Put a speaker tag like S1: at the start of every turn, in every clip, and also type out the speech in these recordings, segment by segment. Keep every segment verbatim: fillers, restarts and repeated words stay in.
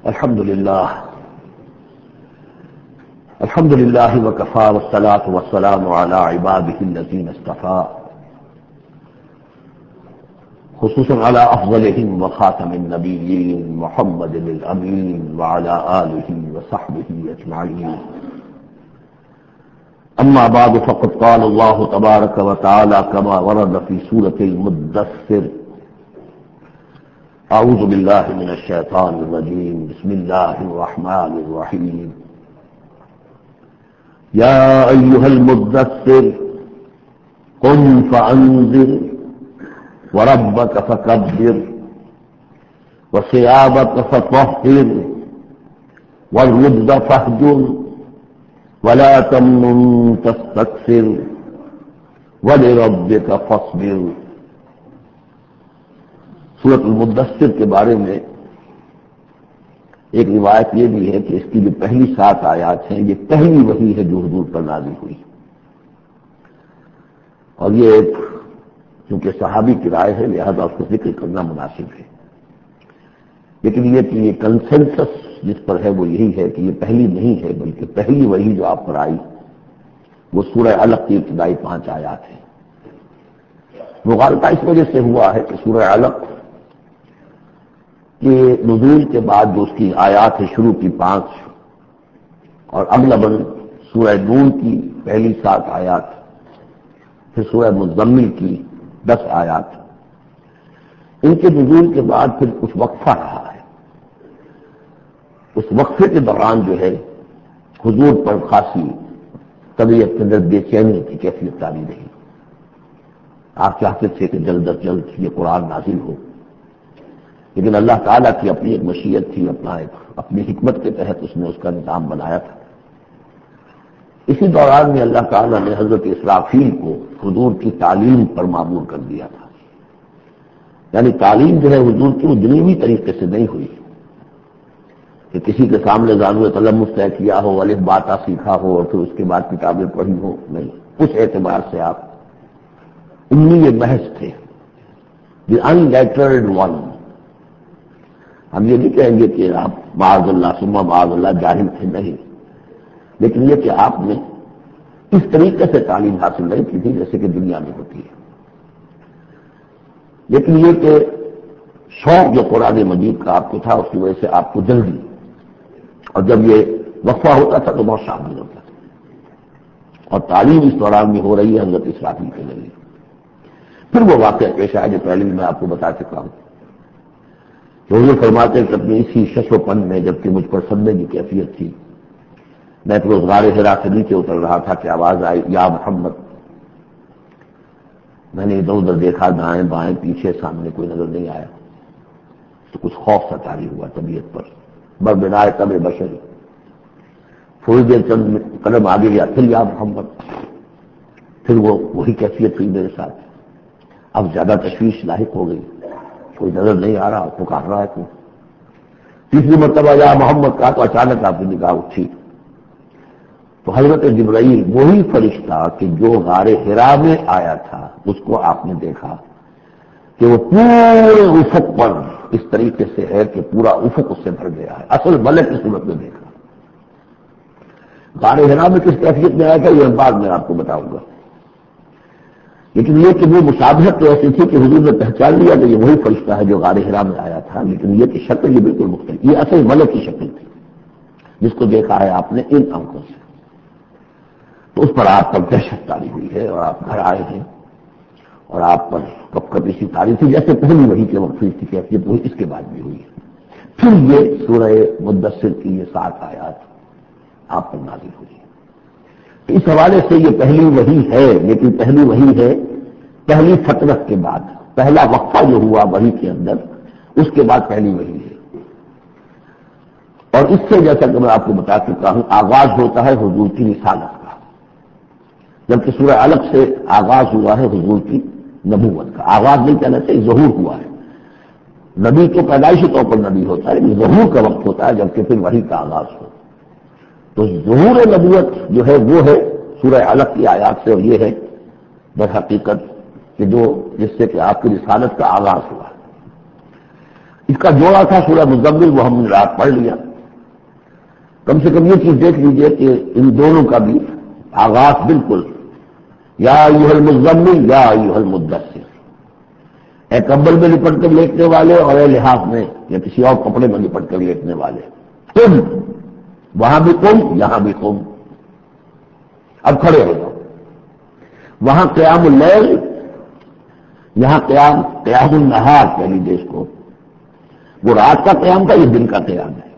S1: الحمد للہ الحمد للہ وکفى والصلاة والسلام على عباده الذین اصطفى خصوصا على افضلهم وخاتم النبیین محمد الامین وعلى آلہ وصحبہ اجمعین. اما بعد فقد قال اللہ تبارک وتعالی كما ورد في سورة المدثر: اعوذ باللہ من الشیطان الرجیم بسم اللہ الرحمن الرحیم. یا ایہا المدثر قم فانذر وربک فکبر وثیابک فطہر والرجز فاہجر ولا تمنن تستکثر ولربک فاصبر. سورۃ المدثر کے بارے میں ایک روایت یہ بھی ہے کہ اس کی جو پہلی سات آیات ہیں یہ پہلی وحی ہے جو حضور پر نازل ہوئی، اور یہ ایک چونکہ صحابی کی رائے ہے لہذا اس کو ذکر کرنا مناسب ہے. لیکن یہ کہ یہ کنسنسس جس پر ہے وہ یہی ہے کہ یہ پہلی نہیں ہے بلکہ پہلی وحی جو آپ پر آئی وہ سورہ علق کی ابتدائی پانچ آیات ہیں. مغالطہ اس وجہ سے ہوا ہے کہ سورہ علق کہ نزول کے بعد جو اس کی آیات ہے شروع کی پانچ، اور اغلباً سورہ نور کی پہلی سات آیات، پھر سورہ مزمل کی دس آیات، ان کے نزول کے بعد پھر کچھ وقفہ رہا ہے. اس وقفے کے دوران جو ہے حضور پر خاصی طبیعت کے اندر بے چینی کی کیفیت تاری رہی. آپ چاہتے تھے کہ جلد از جلد یہ قرآن نازل ہو، لیکن اللہ تعالیٰ کی اپنی ایک مشیت تھی، اپنا ایک اپنی حکمت کے تحت اس نے اس کا نظام بنایا تھا. اسی دوران میں اللہ تعالیٰ نے حضرت اسرافیل کو حضور کی تعلیم پر معمور کر دیا تھا. یعنی تعلیم جو ہے حضور کی وہ دنیوی طریقے سے نہیں ہوئی کہ کسی کے سامنے زانو قلم طے کیا ہو، الف باتا سیکھا ہو اور پھر اس کے بعد کتابیں پڑھی ہو. نہیں، اس اعتبار سے آپ امی محض تھے، دی ان لیٹرڈ ون. ہم یہ نہیں کہیں گے کہ آپ معاذ اللہ ثم معاذ اللہ جاہل تھے، نہیں، لیکن یہ کہ آپ نے اس طریقے سے تعلیم حاصل نہیں کی تھی جیسے کہ دنیا میں ہوتی ہے. لیکن یہ کہ شوق جو قرآن مجید کا آپ کو تھا اس کی وجہ سے آپ کو جلدی، اور جب یہ وقفہ ہوتا تھا تو بہت شامل ہوتا تھا. اور تعلیم اس دوران میں ہو رہی ہے حضرت اسرافیل کے ذریعے. پھر وہ واقعہ پیش آیا جو پہلے میں آپ کو بتا چکا ہوں. حضور فرماتے ہیں کہ اپنے اسی شش و پن میں جبکہ مجھ پر صدمے کی کیفیت تھی، میں پھر اس غار حرا سے نیچے اتر رہا تھا کہ آواز آئی یا محمد. میں نے ادھر ادھر دیکھا، دائیں بائیں پیچھے سامنے کوئی نظر نہیں آیا تو کچھ خوف سا طاری ہوا طبیعت پر. بر بنائے تب بشری، تھوڑی دیر چند قدم آگے گیا پھر یا محمد، پھر وہ وہی کیفیت ہوئی میرے ساتھ. اب زیادہ تشویش لاحق ہو گئی، کوئی نظر نہیں آ رہا، پکار رہا ہے کوئی. تیسری مرتبہ یا محمد کہا تو اچانک آپ کی نگاہ اٹھی تو حضرت جبرائیل وہی فرشتہ کہ جو غار حرا میں آیا تھا اس کو آپ نے دیکھا کہ وہ پورے افق پر اس طریقے سے ہے کہ پورا افق اس سے بھر گیا ہے. اصل ملک کی صورت میں دیکھا. غار حرا میں کس کیفیت میں آیا تھا یہ بعد میں آپ کو بتاؤں گا، لیکن یہ کہ وہ مشابہت تو ایسی تھی کہ حضور نے پہچان لیا کہ یہ وہی فرشتہ ہے جو غار حرا میں آیا تھا. لیکن یہ کہ شکل یہ بالکل مختلف، یہ اصل ملک کی شکل تھی جس کو دیکھا ہے آپ نے ان آنکھوں سے. تو اس پر آپ پر دہشت طاری ہوئی ہے اور آپ گھر آئے ہیں اور آپ پر کب کب اسی طاری تھی جیسے پہلی وحی کے وقت کی کیفیت ہوئی، اس کے بعد بھی ہوئی ہے. پھر یہ سورہ مدثر کی یہ سات آیات آپ پر نازل ہوئی. اس حوالے سے یہ پہلی وحی ہے، لیکن پہلی وحی ہے پہلی فترت کے بعد. پہلا وقفہ جو ہوا وحی کے اندر اس کے بعد پہلی وحی ہے. اور اس سے جیسا کہ میں آپ کو بتا چکا ہوں آغاز ہوتا ہے حضور کی رسالت کا، جبکہ سورہ علق سے آغاز ہوا ہے حضور کی نبوت کا. آغاز نہیں کہنا چاہیے، ظہور ہوا ہے. نبی تو پیدائشی طور پر نبی ہوتا ہے، لیکن ظہور کا وقت ہوتا ہے جبکہ پھر وحی کا آغاز ہو. تو ظہور نبوت جو ہے وہ ہے سورہ علق کی آیات سے، اور یہ ہے در حقیقت کہ جو جس سے کہ آپ کی رسالت کا آغاز ہوا. اس کا جوڑا تھا سورہ مزمل، وہ ہم نے رات پڑھ لیا. کم سے کم یہ چیز دیکھ لیجئے کہ ان دونوں کا بھی آغاز بالکل یا ایھا المزمل یا ایھا المدثر، اے کمبل میں لپٹ کر لیٹنے والے اور اے لحاف میں یا کسی اور کپڑے میں لپٹ کر لیٹنے والے، تم وہاں بھی تم یہاں بھی تم، اب کھڑے ہو جاؤ. وہاں قیام اللیل، یہاں قیام قیام النہار کہہ لیجیے اس کو. وہ رات کا قیام تھا، یہ دن کا قیام ہے.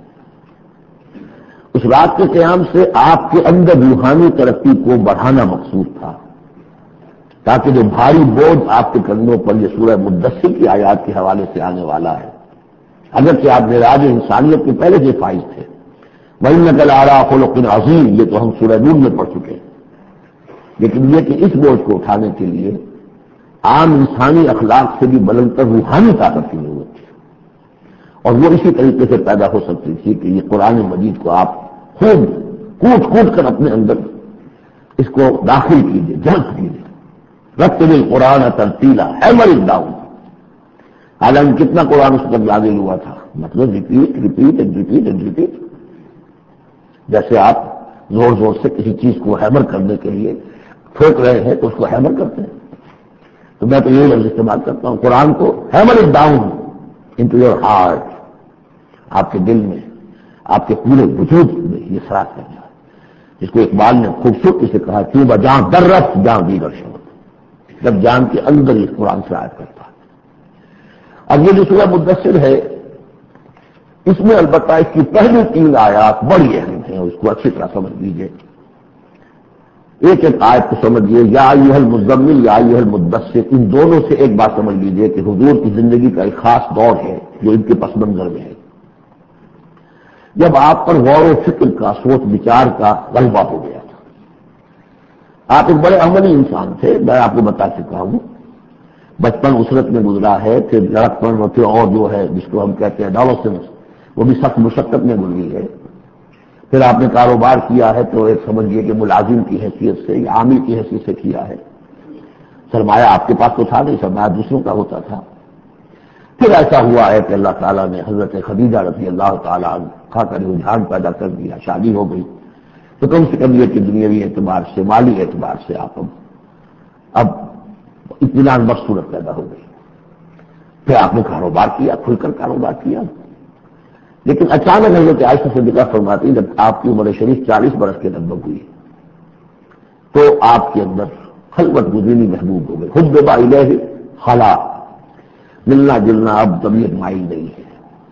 S1: اس رات کے قیام سے آپ کے اندر روحانی ترقی کو بڑھانا مقصود تھا، تاکہ جو بھاری بوجھ آپ کے کندھوں پر یہ سورہ مدثر کی آیات کے حوالے سے آنے والا ہے، اگرچہ آپ معراج انسانیت کے پہلے سے فائز تھے، وَإِنَّكَ لَعَلَىٰ خُلُقٍ عَظِيمٍ، یہ تو ہم سورہ نور میں پڑھ چکے ہیں، لیکن یہ کہ اس بوجھ کو اٹھانے کے لیے عام انسانی اخلاق سے بھی بلند تر روحانی طاقت کی ضرورت تھی. اور وہ اسی طریقے سے پیدا ہو سکتی تھی کہ یہ قرآن مجید کو آپ خوب کوٹ کوٹ کر اپنے اندر اس کو داخل کیجیے، جذب کیجیے. رتل القرآن ترتیلا، ہیمر اٹ ڈاؤن. حالانکہ کتنا قرآن اس پر نازل ہوا تھا، مطلب repeat repeat and repeat and repeat. جیسے آپ زور زور سے کسی چیز کو ہیمر کرنے کے لیے ٹھوک رہے ہیں تو اس کو ہیمر کرتے ہیں. تو میں تو یہی لفظ استعمال کرتا ہوں، قرآن کو hammer it down into your heart, آپ کے دل میں، آپ کے پورے وجود میں یہ سرا کرنا ہے، جس کو اقبال نے خوبصورتی سے کہا کیوں بجاں دررت جاں دیگر شبد، جب جان کے اندر یہ قرآن سرایت کرتا ہے. اب یہ جو سورہ مدثر ہے، اس میں البتہ اس کی پہلی تین آیات بڑی اہم ہیں، اس کو اچھی طرح سمجھ لیجیے. ایک ایک آیت کو سمجھیے، یا ایھا المزمل یا ایھا المدثر، ان دونوں سے ایک بات سمجھ لیجیے کہ حضور کی زندگی کا ایک خاص دور ہے جو ان کے پس منظر میں ہے، جب آپ پر غور و فکر کا، سوچ بچار کا غلبہ ہو گیا تھا. آپ ایک بڑے عملی انسان تھے، میں آپ کو بتا چکا ہوں. بچپن اسرت میں گزرا ہے، پھر لڑکپن اور پھر اور جو ہے جس کو ہم کہتے ہیں ڈالوسنس، وہ بھی سخت مشقت میں گزری ہے. پھر آپ نے کاروبار کیا ہے تو ایک سمجھیے کہ ملازم کی حیثیت سے یا عامل کی حیثیت سے کیا ہے. سرمایہ آپ کے پاس تو تھا نہیں، سرمایہ دوسروں کا ہوتا تھا. پھر ایسا ہوا ہے کہ اللہ تعالیٰ نے حضرت خدیجہ رضی اللہ تعالیٰ عنہا کا رجحان پیدا کر دیا، شادی ہو گئی. تو کم سے کم یہ کہ دنیاوی اعتبار سے، مالی اعتبار سے آپ اب اب اطمینان بخش صورت پیدا ہو گئی. پھر آپ نے کاروبار کیا، کھل کر کاروبار کیا. لیکن اچانک حضرت عائشہ صدیقہ فرماتی جب آپ کی عمر شریف چالیس برس کے لگ بھگ ہوئی تو آپ کے اندر خلوت گزینی محبوب ہو گئی. حب الیہ خلا، ملنا جلنا اب طبیعت مائل نہیں ہے.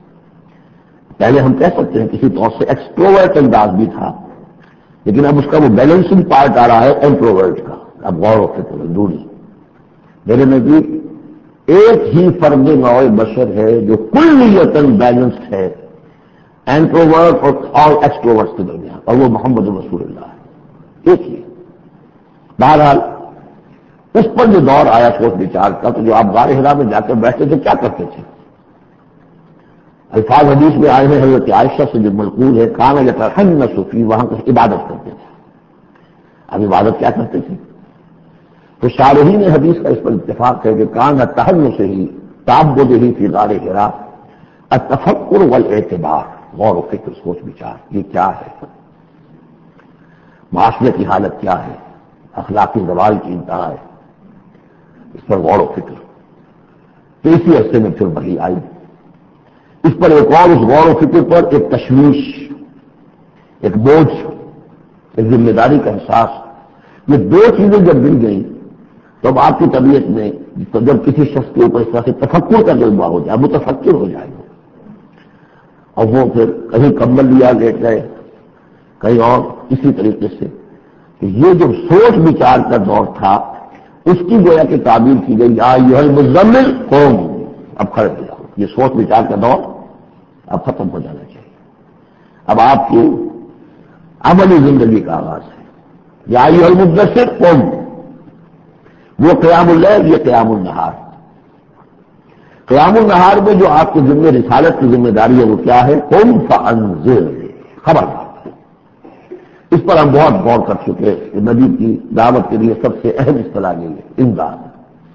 S1: پہلے ہم کہہ سکتے ہیں کسی طور سے ایکسٹروورٹ انداز بھی تھا، لیکن اب اس کا وہ بیلنسنگ پارٹ آ رہا ہے انٹروورٹ کا. اب غور و فکر دوری میرے نزدیک ایک ہی فرد نوع بشر ہے جو کلیتاً بیلنسڈ ہے انٹروورٹ اور ایکسٹروورٹ کے درمیان، اور وہ محمد رسول اللہ ہے. ایک ہی. بہرحال اس پر جو دور آیا سوچ بچار کا، تو جو آپ غار حرا میں جا کر بیٹھتے تھے کیا کرتے تھے؟ الفاظ حدیث میں آئے ہیں، حضرت عائشہ سے جو منقول ہے، کان یتحنث فی، وہاں کچھ عبادت کرتے تھے. اب عبادت کیا کرتے تھے؟ تو شارحین حدیث کا اس پر اتفاق ہے کہ کان تحنث ہی تعبد ہی فی غار حرا التفکر والاعتبار، غور و فکر، سوچ بچار، یہ کیا ہے، معاشرے کی حالت کیا ہے، اخلاقی زوال کی انتہا ہے، اس پر غور و فکر. تو اسی عرصے میں پھر وحی آئی. اس پر ایک اور، اس غور و فکر پر ایک تشویش، ایک بوجھ، ایک ذمہ داری کا احساس. یہ دو چیزیں جب مل گئیں تو اب آپ کی طبیعت میں جب کسی شخص کے اوپر اس طرح سے تفکر کا جذبہ ہو جائے، متفکر ہو جائے گا، اور وہ پھر کہیں کمبل لیا لیٹ گئے، کہیں اور اسی طریقے سے، کہ یہ جو سوچ بچار کا دور تھا اس کی گویا کہ تعبیر کی گئی یا ایھا المزمل قم، اب کھڑے ہو جاؤ. یہ سوچ بچار کا دور اب ختم ہو جانا چاہیے. اب آپ کی عملی زندگی کا آغاز ہے. یا ایھا المدثر قم، وہ قیام اللیل، یہ قیام النہار. قیام النہار میں جو آپ کے ذمہ رسالت کی ذمہ داری ہے وہ کیا ہے؟ قم فانذر، خبردار. اس پر ہم بہت غور کر چکے کہ نبی کی دعوت کے لیے سب سے اہم اصطلاح یہ ہے انذار.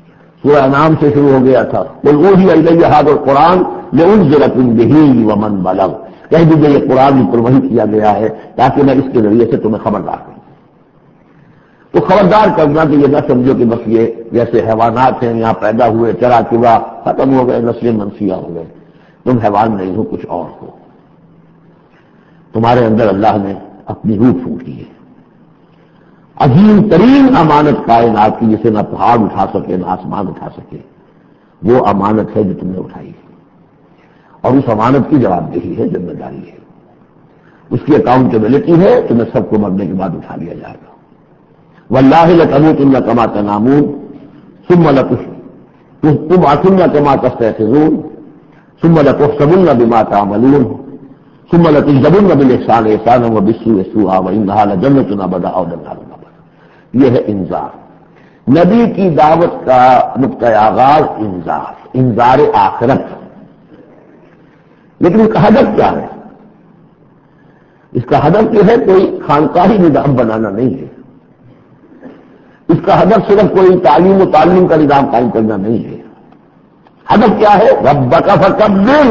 S1: سورہ انعام سے شروع ہو گیا تھا، قل اوحی الی ھذا القرآن لانذرکم بہ ومن بلغ، کہہ دیجیے یہ قرآن پر وحی کیا گیا ہے تاکہ میں اس کے ذریعے سے تمہیں خبردار کروں۔ تو خبردار کرنا کہ یہ نہ سمجھو کہ بس یہ جیسے حیوانات ہیں یہاں پیدا ہوئے چرا چرا ختم ہو گئے، نسلیں منسیہ ہو گئے، تم حیوان نہیں ہو، کچھ اور ہو، تمہارے اندر اللہ نے اپنی روح پھونکی ہے۔ عظیم ترین امانت کائنات کی جسے نہ پہاڑ اٹھا سکے نہ آسمان اٹھا سکے، وہ امانت ہے جو تم نے اٹھائی ہے، اور اس امانت کی جواب دہی ہے، ذمہ داری ہے، اس کی اکاؤنٹیبلٹی ہے، تمہیں سب کو مرنے کے بعد اٹھا لیا جائے گا۔ واللہ لتموتن کما تنامون ثم لتبعثن کما تستيقظون ثم لتحسبن بما تعملون ثم لتجزون بالاحسان احسانا وبالسوء سوءا وانها لجنة ابدا او النار ابدا۔ یہ ہے انذار، نبی کی دعوت کا نقطۂ آغاز انذار، انذار آخرت۔ لیکن اس کا ہدف کیا ہے؟ اس کا ہدف یہ ہے کوئی خانقاہی نظام بنانا نہیں ہے، اس کا ہدف صرف کوئی تعلیم و تعلیم کا نظام قائم کرنا نہیں ہے، ہدف کیا ہے؟ ربک فکبر،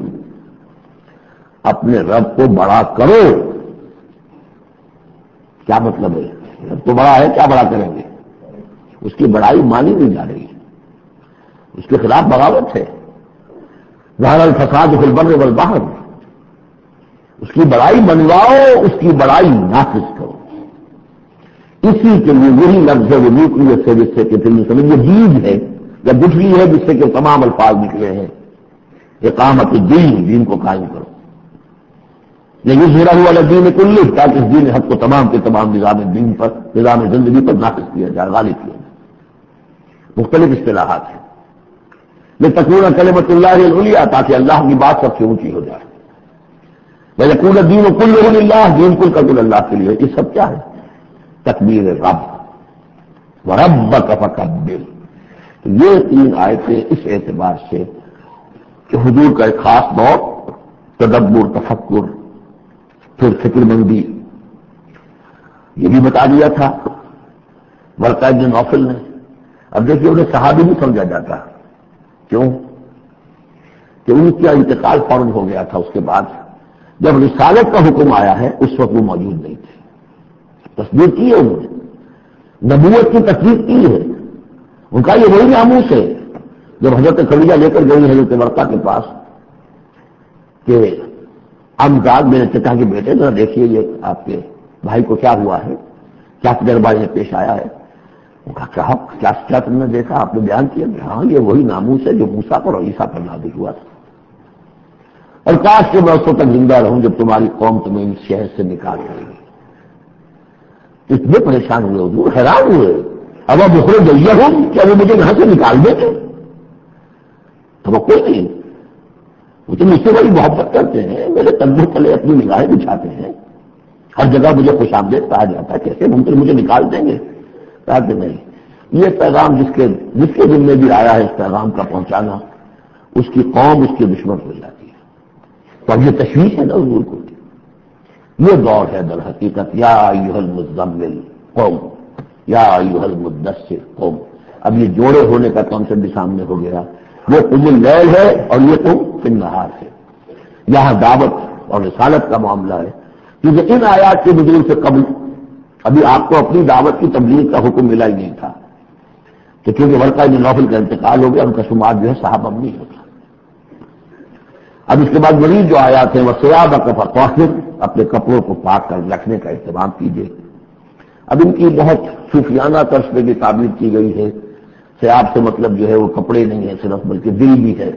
S1: اپنے رب کو بڑا کرو۔ کیا مطلب ہے؟ رب تو بڑا ہے، کیا بڑا کریں گے؟ اس کی بڑائی مانی نہیں جا رہی، اس کے خلاف بغاوت ہے۔ ظہر الفساد فی البر والبحر، اس کی بڑائی منواؤ، اس کی بڑائی نافذ کرو۔ اسی کے لیے یہی لفظ ہے وہ نیوکلیس سے جس سے کہ پھر سمجھے بیج ہے یا گٹھلی ہے جس سے کہ تمام الفاظ نکلے ہیں، اقامت الدین، دین کو قائم کرو۔ یظہرہ علی الدین کلہ، تاکہ اس دین حق کو تمام کے تمام نظام دین پر، نظام زندگی پر نافذ کیا جائے، غالب کیا جائے۔ مختلف اصطلاحات ہیں۔ لتکون کلمۃ اللہ العلیٰ، تاکہ اللہ کی بات سب سے اونچی ہو جائے۔ ویکون الدین کلہ للہ، دین کل کا کل اللہ کے لیے۔ یہ سب کیا ہے؟ تکبیر رب، وربک فکبر۔ تو یہ تین آیتیں اس اعتبار سے کہ حضور کا ایک خاص دور، تدبر، تفکر، پھر فکر مندی، یہ بھی بتا دیا تھا ورقہ بن نوفل نے۔ اب دیکھیے انہیں صحابی نہیں سمجھا جاتا، کیوں؟ کہ ان کا انتقال فوراً ہو گیا تھا، اس کے بعد جب رسالت کا حکم آیا ہے اس وقت وہ موجود نہیں تھے۔ تصدیق کی ہے انہوں نے، نبوت کی تصدیق کی ہے، ان کا یہ وہی ناموس ہے۔ جب حضرت خدیجہ لے کر گئی حضرت ورقہ کے پاس کہ امزاد میرے چچا کے بیٹے ذرا دیکھیے یہ آپ کے بھائی کو کیا ہوا ہے، کیا تجربہ میں پیش آیا ہے۔ ان کا کیا کیا کیا تم نے دیکھا؟ آپ نے بیان کیا کہ ہاں یہ وہی ناموس ہے جو موسیٰ پر اور عیسیٰ پر نازل ہوا تھا، اور کاش کہ میں اس وقت تک زندہ رہوں جب تمہاری قوم تمہیں اس شہر سے نکال دے گی۔ اتنے پریشان ہوئے حضور، حیران ہوئے، اب اب بخر جیہ ہوں کیا وہ مجھے یہاں سے نکال دیں گے؟ تو کوئی نہیں، وہ تو مجھ سے بڑی محبت کرتے ہیں، میرے کندھے تلے اپنی نگاہیں بچھاتے ہیں، ہر جگہ مجھے خوش آمدید کہا جاتا ہے، کیسے ممکن مجھے نکال دیں گے؟ کہا کہ نہیں، یہ پیغام جس کے جس کے ذمہ بھی آیا ہے اس پیغام کا پہنچانا، اس کی قوم اس کے دشمن ہو جاتی ہے۔ تو اب یہ تشویش ہے نا حضور کو۔ یہ دور ہے در حقیقت یا ایھا المزمل قوم، یا ایھا المدثر قوم۔ اب یہ جوڑے ہونے کا کانسیپٹ بھی سامنے ہو گیا، وہ قم اللیل ہے اور یہ قم فی النہار ہے۔ یہاں دعوت اور رسالت کا معاملہ ہے، کیونکہ ان آیات کے نزول سے قبل ابھی آپ کو اپنی دعوت کی تبلیغ کا حکم ملا ہی نہیں تھا، تو کیونکہ ورقہ بن نوفل کا انتقال ہو گیا، ان کا شمار جو ہے صحابہ میں نہیں ہوتا۔ اب اس کے بعد مزید جو آیات ہیں وہ ثیابک فطہر، اپنے کپڑوں کو پاک کر رکھنے کا اہتمام کیجیے۔ اب ان کی بہت صوفیانہ طرز پہ بھی تعبیر کی گئی ہے، ثیاب سے مطلب جو ہے وہ کپڑے نہیں ہے صرف، بلکہ دل بھی ہے۔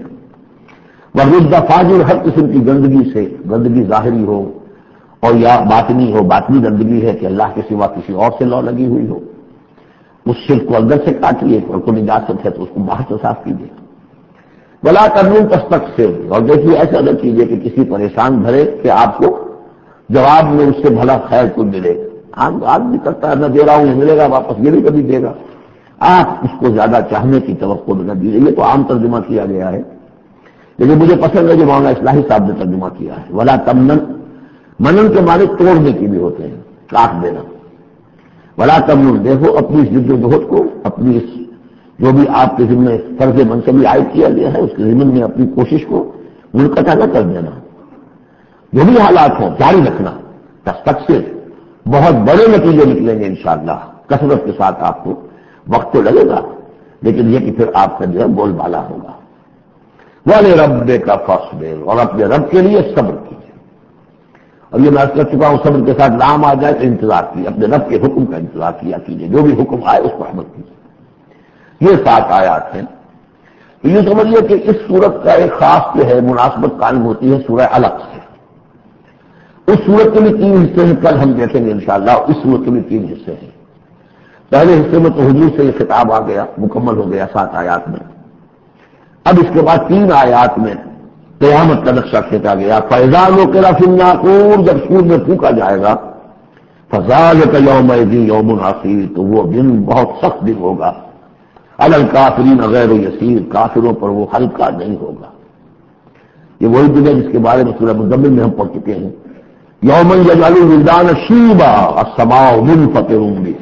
S1: ورد فاجر، ہر قسم کی گندگی سے، گندگی ظاہری ہو اور یا باطنی ہو، باطنی گندگی ہے کہ اللہ کے سوا کسی اور سے لو لگی ہوئی ہو، اس شرک کو اندر سے کاٹیے، اور کوئی نجاست ہے تو اس کو باہر سے صاف کیجیے۔ بلا کرنون تستک سے، اور دیکھیے ایسا نہ کیجیے کہ کسی پریشان بھرے کہ آپ کو جواب میں اس سے بھلا خیر کو ملے۔ عام آدمی کرتا ہے، نہ دے رہا ہوں یہ ملے گا واپس، یہ بھی کبھی دے گا۔ آپ اس کو زیادہ چاہنے کی توقع نہ دیجیے۔ یہ تو عام ترجمہ کیا گیا ہے، لیکن مجھے پسند ہے جو مولانا اصلاحی صاحب نے ترجمہ کیا ہے، ولا تمنن، منن کے معنی توڑنے کی بھی ہوتے ہیں، کاٹ دینا۔ ولا تمنن، دیکھو اپنی اس جد و جہد کو، اپنی اس جو بھی آپ کے ذمہ فرض منصبی عائد کیا گیا ہے اس کے ضمن میں اپنی کوشش کو منقطع نہ کر دینا، جو بھی حالات ہوں جاری رکھنا، تستقصر بہت بڑے نتیجے نکلیں گے انشاءاللہ۔ کثرت کے ساتھ آپ کو وقت تو لگے گا، لیکن یہ کہ پھر آپ کا جو ہے بول بالا ہوگا۔ وَلِرَبِّكَ فَاصْبِرْ، اور اپنے رب کے لیے صبر کیجیے۔ اور یہ میں کر چکا ہوں، صبر کے ساتھ لام آ جائے تو انتظار کیجیے، اپنے رب کے حکم کا انتظار کیا کیجیے، جو بھی حکم آئے اس پر عمل کیجیے۔ یہ سات آیات ہیں۔ یہ سمجھیے کہ اس سورت کا ایک خاص جو ہے مناسبت قائم ہوتی ہے سورہ علق سے۔ اس سورت کے بھی تین حصے ہیں، کل ہم دیکھیں گے انشاءاللہ۔ اس سورت کے بھی تین حصے ہیں۔ پہلے حصے میں تو حضور سے یہ خطاب آ گیا، مکمل ہو گیا سات آیات میں۔ اب اس کے بعد تین آیات میں قیامت کا نقشہ کھینچا گیا۔ فَإِذَا نُقِرَ فِي النَّاقُورِ، جب سور میں پھونکا جائے گا، فَذَلِكَ يَوْمَئِذٍ يَوْمٌ عَسِيرٌ، تو وہ دن بہت سخت دن ہوگا۔ عَلَى الْكَافِرِينَ غَيْرُ يَسِيرٌ، کافروں پر وہ ہلکا نہیں ہوگا۔ یہ وہی دن ہے جس کے بارے میں سورہ مزمل میں ہم پڑھ چکے ہیں۔ یوم یجعل الولدان شیبا السماء منفطر بہ،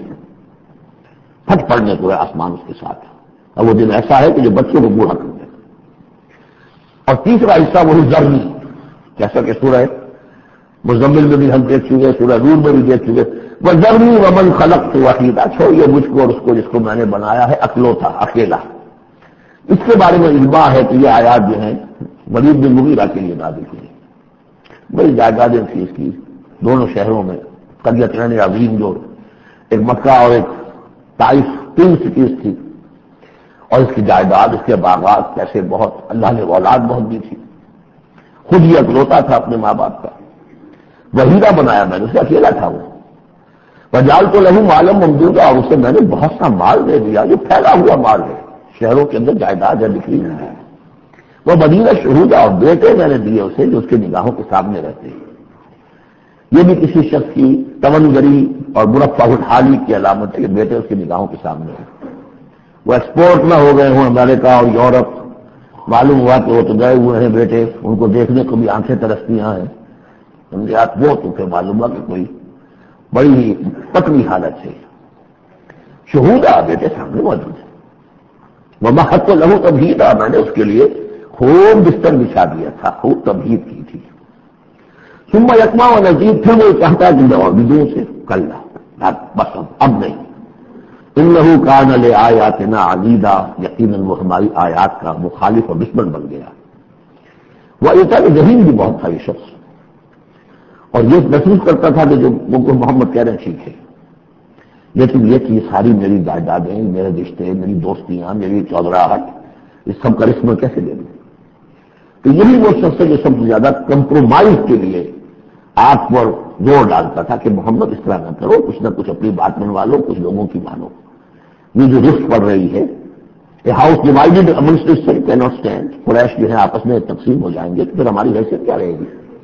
S1: پھٹ پڑنے کو ہے آسمان اس کے ساتھ، اور وہ دن ایسا ہے کہ جو بچوں کو بوڑھا کر دے۔ اور تیسرا حصہ وہی ذرنی، جیسا کہ سورہ مزمل میں بھی ہم دیکھ چکے، سورہ روم میں بھی دیکھ چکے۔ وَذَرْنِي وَمَنْ خَلَقْتُ وَحِيدًا، چھوڑیے مجھ کو اور اس کو جس کو میں نے بنایا ہے اکلوتا، اکیلا۔ اس کے بارے میں اجماع ہے کہ یہ آیات جو ہیں ولید بن مغیرہ کے لیے نازل ہوئی، بڑی جائیدادیں تھی اس کی دونوں شہروں میں، قریتین عظیم جو ایک مکہ اور ایک طائف، تین سٹیز تھی، اور اس کی جائیداد، اس کے باغات کیسے بہت، اللہ نے اولاد بہت دی تھی، خود یہ اکلوتا تھا اپنے ماں باپ کا، وحیدہ بنایا میں نے، اسے اکیلا تھا وہ۔ وجعلت له مالا ممدودا، اور اسے میں نے بہت سا مال دے دیا، جو پھیلا ہوا مال ہے، شہروں کے اندر جائیداد ہے بکھری ہوئی ہے۔ وہ بنینا شہودا، اور بیٹے میں نے دیے اسے جو اس کے نگاہوں کے سامنے رہتے ہیں۔ یہ بھی کسی شخص کی تونگری اور مرفع الحالی کی علامت ہے کہ بیٹے اس کی نگاہوں کے سامنے ہیں۔ وہ ایکسپورٹ نہ ہو گئے ہوں امریکہ اور یورپ، معلوم ہوا کہ وہ تو گئے ہوئے ہیں بیٹے، ان کو دیکھنے کو بھی آنکھیں ترسیاں ہیں، سمجھے؟ وہ تو پھر معلوم ہوا کہ کوئی بڑی ہی پتلی حالت ہے۔ شہودا، بیٹے سامنے موجود ہے۔ وَمَهَّدتُ لَهُ تَمْهِيدًا، میں نے اس کے لیے خوب بستر بچھا دیا تھا، خوب تمہید کی تھی۔ ثُمَّ يَطْمَعُ أَنْ أَزِيدَ، پھر وہ چاہتا ہے کہ میں اور بھی دوں سے، کلا، بس اب اب نہیں۔ إِنَّهُ كَانَ لِآيَاتِنَا عَنِيدًا، یقیناً وہ ہماری آیات کا مخالف اور دشمن بن گیا۔ وہ ایسا کہ ذہین بھی بہت تھا یہ شخص، اور یہ محسوس کرتا تھا کہ جو محمد کہہ رہے ہیں ٹھیک ہے، لیکن یہ کہ یہ ساری میری جائیدادیں، میرے رشتے، میری دوستیاں، میری چودراہٹ، اس سب کا رسم کیسے دے دوں؟ تو یہی وہ شخص ہے جو سب سے زیادہ کمپرومائز کے لیے آپ پر زور ڈالتا تھا کہ محمد اس طرح نہ کرو، کچھ نہ کچھ اپنی بات منوا لو، کچھ لوگوں کی مانو۔ یہ جو رفت پڑ رہی ہے، a house divided amongst itself can not stand, قریش جو ہے آپس میں تقسیم ہو جائیں گے تو پھر ہماری حیثیت کیا رہے گی؟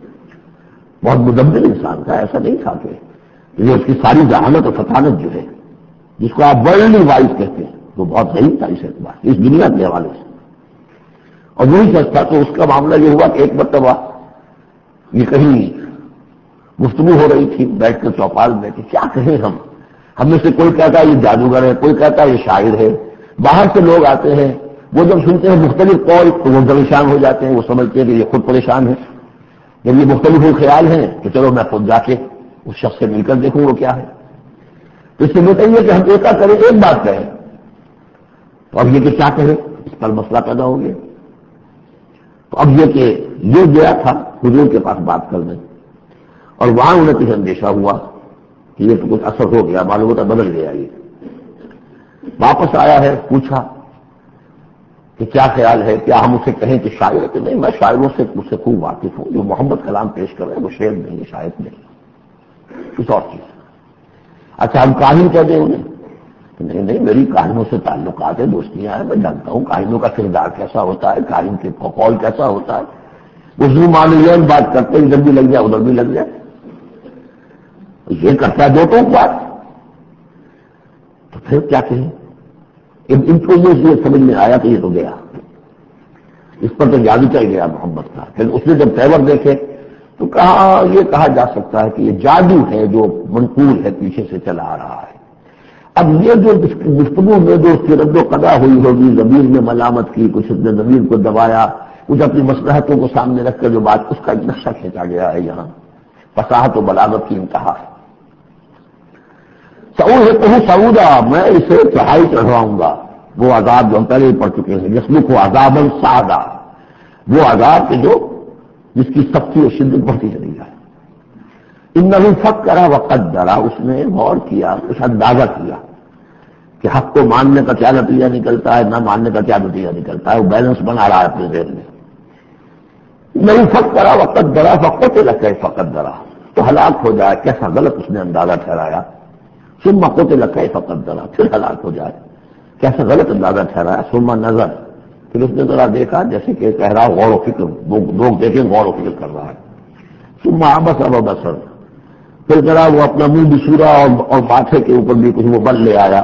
S1: بہت مدبر انسان تھا، ایسا نہیں تھا کہ یہ اس کی ساری ذہانت اور فطانت جو ہے، جس کو آپ ورلڈلی وائز کہتے ہیں، وہ بہت غریب تھا اس اعتبار اس دنیا کے حوالے سے۔ اور وہی سچ تھا تو اس کا معاملہ یہ ہوا کہ ایک مرتبہ یہ کہیں گفتگو ہو رہی تھی، بیٹھ کر چوپال میں کہ کیا کہیں ہم ہم میں سے کوئی کہتا ہے یہ جادوگر ہے، کوئی کہتا ہے یہ شاعر ہے، باہر سے لوگ آتے ہیں، وہ جب سنتے ہیں مختلف قول تو وہ پریشان ہو جاتے ہیں، وہ سمجھتے ہیں کہ یہ خود پریشان ہے۔ جب یہ مختلف خیال ہیں تو چلو میں خود جا کے اس شخص سے مل کر دیکھوں وہ کیا ہے۔ تو اس سے بہتر یہ کہ ہم ایک کریں، ایک بات کہیں، تو اب یہ کہ کیا کہیں، اس پر مسئلہ پیدا ہو گیا۔ تو اب یہ کہ یہ گیا تھا حضور کے پاس بات کرنے، اور وہاں انہیں کچھ اندیشہ ہوا کہ یہ تو کچھ اثر ہو گیا، معلوم ہوتا بدل گیا۔ یہ واپس آیا ہے، پوچھا کہ کیا خیال ہے، کیا ہم اسے کہیں کہ شاعر ہے؟ کہ نہیں، میں شاعروں سے مجھ سے خوب واقف ہوں، جو محمد کلام پیش کر رہے ہیں وہ شعر نہیں ہے، شاعر نہیں، کچھ اور چیز۔ اچھا ہم کاہن کہہ دیں انہیں؟ کہ نہیں نہیں، میری کاہنوں سے تعلقات ہیں، دوستیاں ہیں، میں جانتا ہوں کاہنوں کا کردار کیسا ہوتا ہے، کاہن کے قول کیسا ہوتا ہے، اردو مان لیا بات کرتے ادھر بھی لگ جائے ادھر بھی لگ جائے، یہ کرتا ہے دو ٹوک بات، تو پھر کیا کہیں؟ ان کو یہ سمجھ میں آیا کہ یہ تو گیا، اس پر تو جادو چل گیا محمد کا۔ پھر اس نے جب تیور دیکھے تو کہا یہ کہا جا سکتا ہے کہ یہ جادو ہے جو منقول ہے، پیچھے سے چلا آ رہا ہے۔ اب یہ جو گفتگو میں جو اس کی رد و قضا ہوئی ہوگی، ضمیر میں ملامت کی، کچھ اس نے ضمیر کو دبایا، کچھ اپنی مصلحتوں کو سامنے رکھ کر جو بات، اس کا ایک نقشہ کھینچا گیا ہے یہاں، فصاحت و بلاغت کی انتہا ہے۔ سعود سعودا، میں اسے چڑھائی چڑھواؤں گا، وہ عذاب جو ہم پہلے ہی پڑھ چکے ہیں، جسم کو عذاب السعادہ، وہ عذاب کے جو جس کی سختی اور شدت بڑھتی چلی جائے۔ انہ فکر وقدر، اس نے غور کیا، کچھ اندازہ کیا کہ حق کو ماننے کا کیا نتیجہ نکلتا ہے، نہ ماننے کا کیا نتیجہ نکلتا ہے، وہ بیلنس بنا رہا ہے اپنے ذہن میں۔ نہیں فکر وقدر فقتل کیف قدر، تو ہلاک ہو جائے، کیسا غلط اس نے اندازہ ٹھہرایا۔ ثم قتل کیف قدر، پھر ہلاک ہو جائے، کیسا غلط اندازہ ٹھہرایا۔ ثم نظر، پھر اس نے ذرا دیکھا، جیسے کہ کہہ رہا غور و فکر، لوگ دیکھیں غور و فکر کر رہا ہے۔ ثم عبس وبصر، پھر ذرا وہ اپنا منہ بچورا اور اور ماتھے کے اوپر بھی کچھ وہ بل لے آیا۔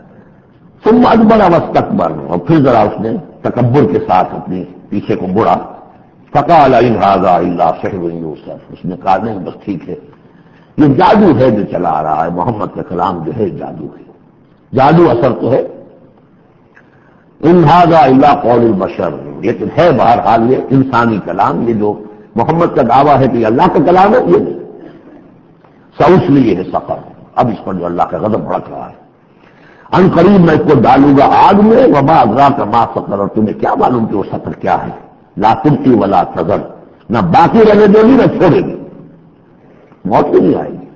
S1: ثم ادبر واستکبر، اور پھر ذرا اس نے تکبر کے ساتھ اپنی پیچھے کو مڑا۔ فقال ان ھذا الا سحر یؤثر، اس نے کہا نہیں بس ٹھیک ہے، یہ جادو ہے جو چلا آ رہا ہے، محمد کا کلام جو ہے جادو ہے، جادو اثر تو ہے۔ ان ھذا الا قول البشر، لیکن ہے بہرحال یہ انسانی کلام، یہ جو محمد کا دعویٰ ہے کہ یہ اللہ کا کلام ہے، یہ نہیں۔ سوچ لیے ہے سفر، اب اس پر جو اللہ کا غضب بھڑک رہا ہے۔ ان قریب میں اس کو ڈالوں گا آگ میں، وما ادراک ما سقر، اور تمہیں کیا معلوم کہ وہ سفر کیا ہے۔ لا تبقی ولا تذر، نہ باقی رہنے دے گی نہ چھوڑے گی، موت بھی نہیں آئے گی۔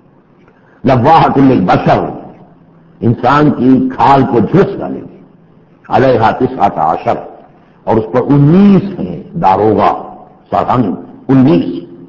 S1: لواحۃ للبشر، انسان کی کھال کو جھلس ڈالے گی۔ علیہا تسعۃ عشر، اور اس پر انیس ہیں داروغہ سرہنگ، انیس۔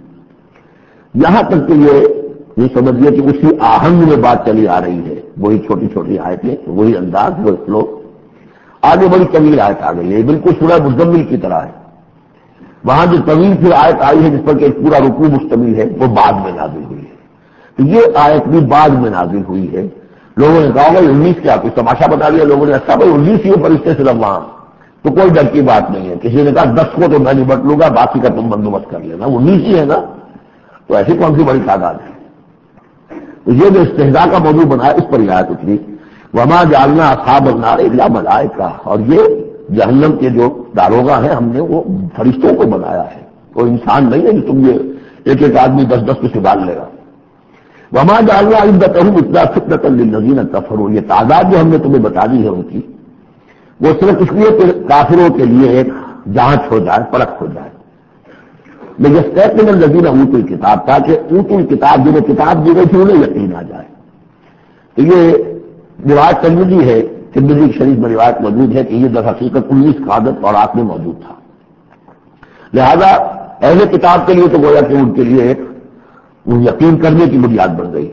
S1: یہاں تک کہ یہ یہ سمجھیے کہ اسی آہنگ میں بات چلی آ رہی ہے، وہی چھوٹی چھوٹی آیتیں، وہی انداز، وہ فلو، آگے بڑی طویل آیت آ گئی ہے، یہ بالکل سورہ مزمل کی طرح ہے۔ وہاں جو طویل پھر آیت آئی ہے جس پر کہ ایک پورا رکوع مشتمل ہے، وہ بعد میں نازل ہوئی ہے، تو یہ آیت بھی بعد میں نازل ہوئی ہے۔ لوگوں نے کہا بھائی انیس کیا، کچھ تماشا بتا دیا لوگوں نے، اچھا بھائی انیس یہ فرشتے صرف وہاں، تو کوئی ڈر کی بات نہیں ہے۔ کسی نے کہا دس کو تو میں نمٹ لوں گا، باقی کا تم بندوبست کر لینا، انیس ہی ہے نا، تو ایسی کون سی بڑی تعداد ہے۔ تو یہ جو استہزاء کا موضوع بنا ہے، اس پر یہ آیت اتری۔ وما جعلنا اصحاب النار الا ملائکہ، اور یہ جہنم کے جو داروغہ ہیں ہم نے وہ فرشتوں کو بنایا ہے، کوئی انسان نہیں ہے کہ تم یہ ایک ایک آدمی دس دس کو سنبھال لے گا۔ وما جعلنا عدتهم الا فتنة للذین کفروا، یہ تعداد جو ہم نے تمہیں بتا دی ہے ان کی، وہ صرف اس لیے کہ کافروں کے لیے ایک جانچ ہو جائے، پرکھ ہو جائے۔ لیکن الذین اوتوا الکتاب، تاکہ اوتوا الکتاب جنہیں کتاب دی گئی تھی انہیں یقین آ جائے۔ تو یہ روایت ترمذی ہے، ترمذی شریف میں روایت موجود ہے کہ یہ در حقیقت انیس کا عدد اور آپ میں موجود تھا، لہذا اہل کتاب کے لیے تو گویا کہ ان کے لیے ایک یقین کرنے کی بنیاد بن گئی۔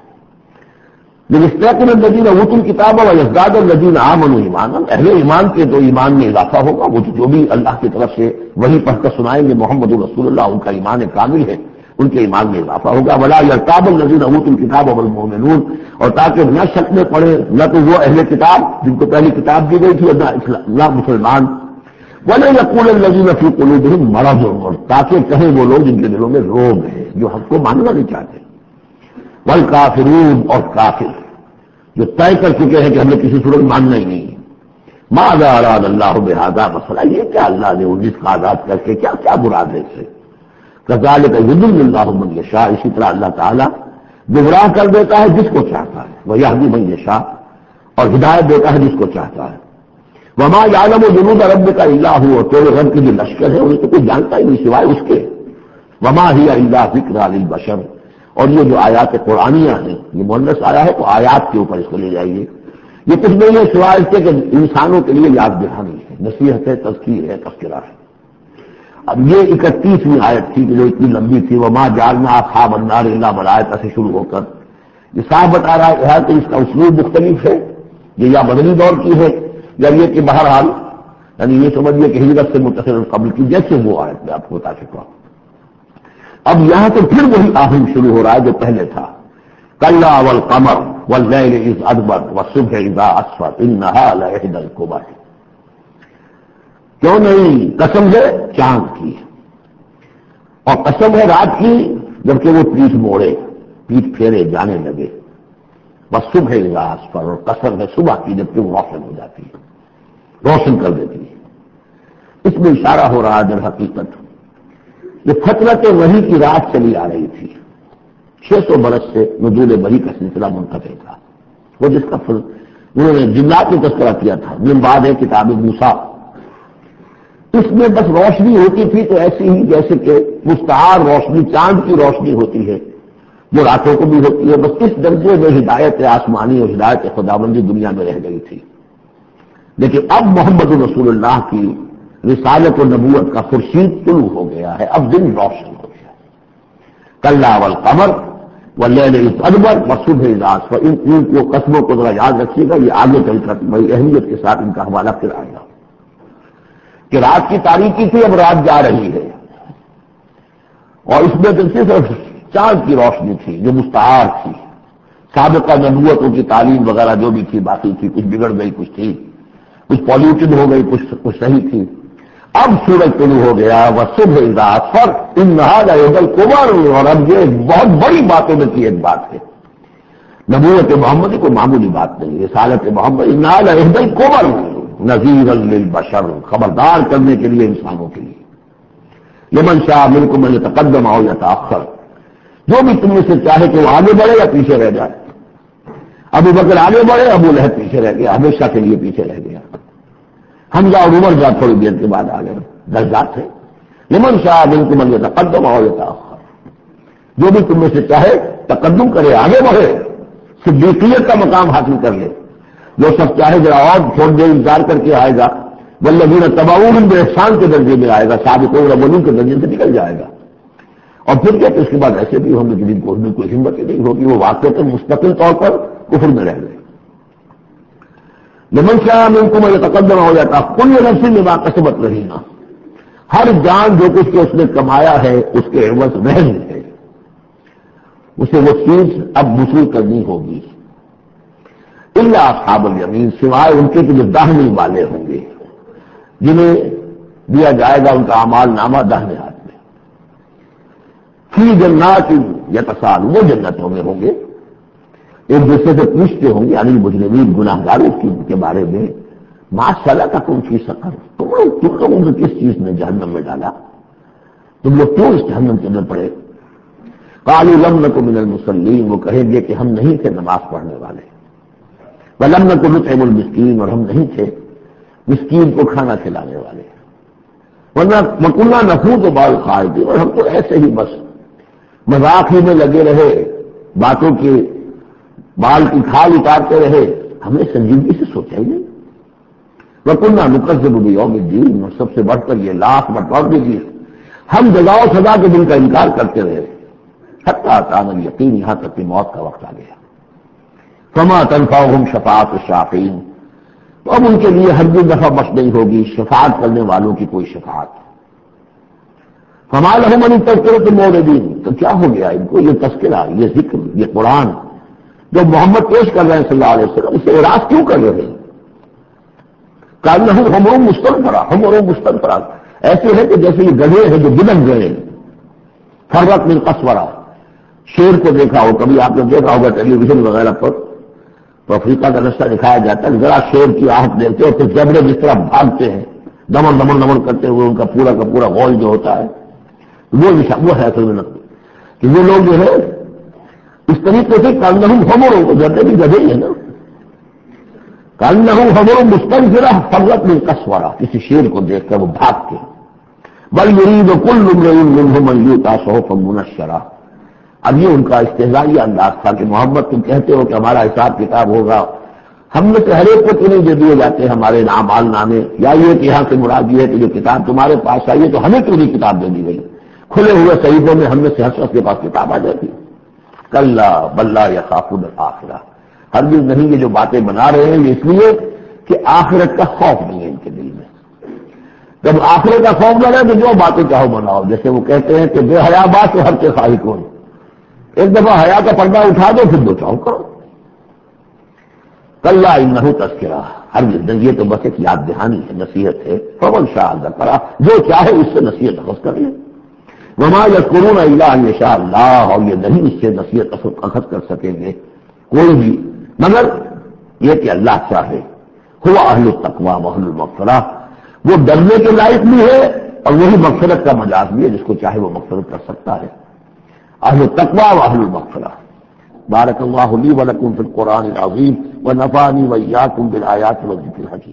S1: لیکن الذین اوتوا الکتاب ویزداد الذین آمنوا ایمانا، اہل ایمان کے تو ایمان میں اضافہ ہوگا، وہ جو بھی اللہ کی طرف سے وہی پڑھ کر سنائیں گے محمد رسول اللہ، ان کا ایمان کامل ہے، ان کے ایمان میں اضافہ ہوگا۔ ولا یرتاب الذین اوتوا الکتاب والمؤمنون، اور تاکہ نہ شک میں پڑے نہ تو وہ اہل کتاب جن کو پہلی کتاب دی گئی تھی اور نہ مسلمان، ولا یقول الذین فی قلوبہم مرض، اور تاکہ کہیں وہ لوگ جن کے دلوں میں روگ ہے، جو حق کو ماننا نہیں چاہتے۔ والکافرون، اور کافر جو طے کر چکے ہیں کہ ہم نے کسی صورت ماننا ہی نہیں۔ ماذا اراد اللہ بہذا، مسئلہ یہ کیا اللہ نے انیس کا آزاد کر کے کیا کیا مراد ہے اس سے۔ کذالک یضل اللہ من یشاء، اسی طرح اللہ تعالیٰ گمراہ کر دیتا ہے جس کو چاہتا ہے، ویہدی من یشاء، اور ہدایت دیتا ہے جس کو چاہتا ہے۔ وما یعلم جنود ربک الا هو، تیرے رب کی جو لشکر ہے انہیں تو کوئی جانتا ہی نہیں سوائے اس کے۔ وما ہی الا ذکریٰ للبشر، اور یہ جو آیات قرآنیہ ہیں، یہ مؤنث آیا ہے تو آیات کے اوپر اس کو لے جائیے، یہ کچھ نہیں ہے سوائے اس کے کہ انسانوں کے لیے یاد دہانی ہے، نصیحت ہے، تذکیر ہے، تذکرہ ہے۔ اب یہ اکتیسویں آیت تھی کہ جو اتنی لمبی تھی، وما جعلنا اصحاب النار الا ملائکہ سے شروع ہو کر یہ صاحب بتا رہا ہے کہ اس کا اسلوب مختلف ہے، یہ یا مدنی دور کی ہے یا یہ کہ بہرحال یعنی یہ سمجھیے کہ ہجرت سے متصل قبل کی، جیسے وہ آیت میں آپ کو بتا چکا ہوں۔ اب یہاں تو پھر وہی آہنگ شروع ہو رہا ہے جو پہلے تھا، کلا والقمر واللیل اذ ادبر والصبح اذا اسفر انہا لإحدی الکبر، کیوں نہیں، قسم ہے چاند کی، اور قسم ہے رات کی جبکہ وہ پیٹھ موڑے، پیٹھ پھیرے جانے لگے، بس صبح راس پر، اور قصر ہے صبح کی جبکہ وہ روشن ہو جاتی ہے، روشن کر دیتی ہے۔ اس میں اشارہ ہو رہا ہے در حقیقت یہ فترت وحی کی رات چلی آ رہی تھی، چھ سو برس سے نزول وحی کا سلسلہ منقطع تھا، وہ جس کا فل انہوں نے جنات میں تذکرہ کیا تھا، من بعد ہے کتاب موسیٰ، اس میں بس روشنی ہوتی تھی تو ایسی ہی جیسے کہ مستعار روشنی چاند کی روشنی ہوتی ہے جو راتوں کو بھی ہوتی ہے، بس اس درجے میں ہدایت آسمانی اور ہدایت خداوندی دنیا میں رہ گئی تھی۔ لیکن اب محمد رسول اللہ کی رسالت و نبوت کا خورشید طلوع ہو گیا ہے، اب دن روشن ہو گیا۔ کلا والقمر واللیل اذ ادبر والصبح اذا اسفر، ان تین کو قسموں کو ذرا یاد رکھیے گا، یہ آگے چل کر بڑی اہمیت کے ساتھ ان کا حوالہ پھر آئے گا کہ رات کی تاریکی تھی، اب رات جا رہی ہے، اور اس میں تو صرف چاند کی روشنی تھی جو مستعار تھی، سابقہ نبوتوں کی تعلیم وغیرہ جو بھی تھی باقی تھی، کچھ بگڑ گئی، کچھ تھی، کچھ پالیوٹڈ ہو گئی، کچھ کچھ صحیح تھی۔ اب سورج طلوع ہو گیا، والصبح اذا اسفر انھا لیوم القمر، اور اب یہ بہت بڑی باتوں میں کی ایک بات ہے، نبوت محمدی کوئی معمولی بات نہیں، رسالت محمد انھا لیوم القمر نذیرا للبشر، خبردار کرنے کے لیے انسانوں کے لیے، لمن شاء منکم ان یتقدم او یتأخر، جو بھی تم میں سے چاہے کہ وہ آگے بڑھے یا پیچھے رہ جائے۔ ابو بکر آگے بڑھے، ابو لہب پیچھے رہ گیا، ہمیشہ کے لیے پیچھے رہ گیا۔ حمزہ اور عمر جا تھوڑی دیر کے بعد آ گئے، درجات تھے۔ لمن شاء منکم ان یتقدم او یتأخر، جو بھی تم میں سے چاہے تقدم کرے، آگے بڑھے، صدیقیت کا مقام حاصل کر لے، جو سب چاہے ذرا اور تھوڑی دیر انتظار کر کے آئے گا، والذین تبعوہم بإحسان کے درجے میں آئے گا، سابقون الاولون کے درجے سے نکل جائے گا۔ اور پھر کیا کہ اس کے بعد ایسے بھی ہوں گے کہ جن کو کوئی ہمت ہی نہیں ہوگی، وہ واقعتاً مستقل طور پر کفر میں رہ گئے۔ لمن شاء منکم ان یتقدم او یتأخر کل نفس بما کسبت رہینہ، ہر جان جو کچھ اس نے کمایا ہے اس کے عوض رہن ہے، اسے وہ چیز اب وصول کرنی ہوگی، الا اصحاب الیمین، سوائے ان کے جو داہنے والے ہوں گے، جنہیں دیا جائے گا ان کا اعمال نامہ داہنے ہاتھ میں، فی جنات یتساءلون، وہ جنتوں میں ہوں گے، ایک دوسرے سے پوچھتے ہوں گے، یعنی مجرمین گناہگاروں کے بارے میں، ما سلککم فی سقر، تم لوگ تم لوگوں کو کس چیز نے جہنم میں ڈالا، تم لوگ کیوں اس جہنم کے اندر پڑے؟ قالوا لم نک من المصلین، وہ کہیں گے کہ ہم نہیں تھے نماز پڑھنے والے، ولم نک نطعم المسکین، اور ہم نہیں تھے مسکین کو کھانا کھلانے والے، ورنہ وکنا نخوض مع الخائضین، اور ہم تو ایسے ہی بس مذاق ہی میں لگے رہے، باتوں کی بال کی کھال اتارتے رہے، ہم نے سنجیدگی سے سوچا ہی نہیں۔ وَكُنَّا نُكَذِّبُ بِيَوْمِ الدِّينِ، اور سب سے بڑھ کر یہ لاکھ مرتبہ بھی ہم جزا و سزا کے دن کا انکار کرتے رہے، حتیٰ أَتَانَا الْيَقِینُ، یہاں تک کہ موت کا وقت آ گیا۔ فَمَا تَنفَعُهُمْ شَفَاعَةُ الشَّافِعِینَ، تو اب ان کے لیے ہرگز دفع بخش نہیں ہوگی شفاعت کرنے والوں کی کوئی شفاعت۔ فَمَا لَهُمْ عَنِ التَّذْکِرَةِ مُعْرِضِینَ، تو کیا ہو گیا ان کو یہ تذکرہ، یہ ذکر، یہ قرآن جو محمد پیش کر رہے ہیں صلی اللہ علیہ وسلم، اسے اعراض کیوں کر رہے ہیں؟ کأنہم حمر مستنفرہ، حمر مستنفرہ، ایسے ہے کہ جیسے یہ گدھے ہیں جو بلند گئے، فرت من قسورہ، شیر کو دیکھا ہو کبھی آپ نے دیکھا ہوگا ٹیلی ویژن وغیرہ پر، تو افریقہ کا رستہ دکھایا جاتا ہے، ذرا شیر کی آہٹ دیکھتے اور پھر جبڑے جس طرح بھاگتے ہیں دمڑ دمڑ دمڑ کرتے ہوئے، ان کا پورا کا پورا غول جو ہوتا ہے وہ وہ ہے اصل میں کہ وہ لوگ جو ہے اس طریقے سے کانہم حمر، کو گدھے بھی گدھے ہی ہے نا، کانہم حمر مستنفرہ فرت من قسورہ، کسی شیر کو دیکھ کر وہ بھاگتے، بل یرید کل امرئ منہم ان یؤتى صحفا منشرہ۔ اب یہ ان کا استہزائیہ انداز تھا کہ محمد تم کہتے ہو کہ ہمارا حساب کتاب ہوگا، ہم میں سے ہر ایک کو کیوں دے دیے جاتے ہیں ہمارے اعمال نامے، یا یہ کہ یہاں سے مراد یہ ہے کہ جو کتاب تمہارے پاس آئی ہے تو ہمیں کیوں نہیں کتاب دے دی گئی، کھلے ہوئے صحیفوں میں ہم میں سے ہر شخص کے پاس کتاب آ جاتی۔ کلا بل لا یخافون الآخرہ، ہرگز نہیں، یہ جو باتیں بنا رہے ہیں یہ اس لیے کہ آخرت کا خوف نہیں ہے ان کے دل میں۔ جب آخرت کا خوف نہ رہے تو جو باتیں چاہو بناؤ، جیسے وہ کہتے ہیں کہ بے حیا بات تو ہر کے خواہی کون، ایک دفعہ حیا کا پردہ اٹھا دو پھر دو چاہو کرو۔ کلا انہ تذکرہ، ہرگز نہیں، یہ تو بس ایک یاد دہانی ہے، نصیحت ہے، فمن شاء ذکرہ، جو چاہے اس سے نصیحت اخذ کر لے، وما یذکرون الا ان یشاء اللہ، اور یہ نہیں اس سے نصیحت اخذ کر سکیں گے کوئی بھی مگر یہ کہ اللہ چاہے ہوا اہل التقویٰ و اہل المغفرہ، وہ ڈرنے کے لائق بھی ہے اور وہی مغفرت کا مجاز بھی ہے، جس کو چاہے وہ مغفرت کر سکتا ہے۔ اہل التقویٰ و اہل المغفرہ۔ بارک اللہ لی و لکم فی القرآن العظیم ونفعنی وإیاکم بالآیات والذکر الحکیم۔